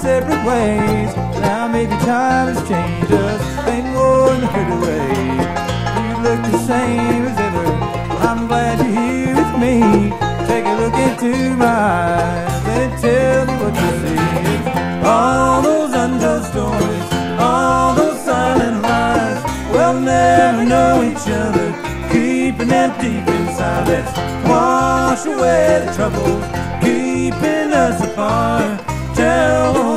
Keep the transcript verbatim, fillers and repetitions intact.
separate ways. Now maybe time has changed us, ain't more than a foot away. You look the same as ever, I'm glad you're here with me. Take a look into my eyes and tell me what you see. All those untold stories, all those silent lies, we'll never know each other, keeping them deep inside. Let's wash away the troubles keeping us apart. Tell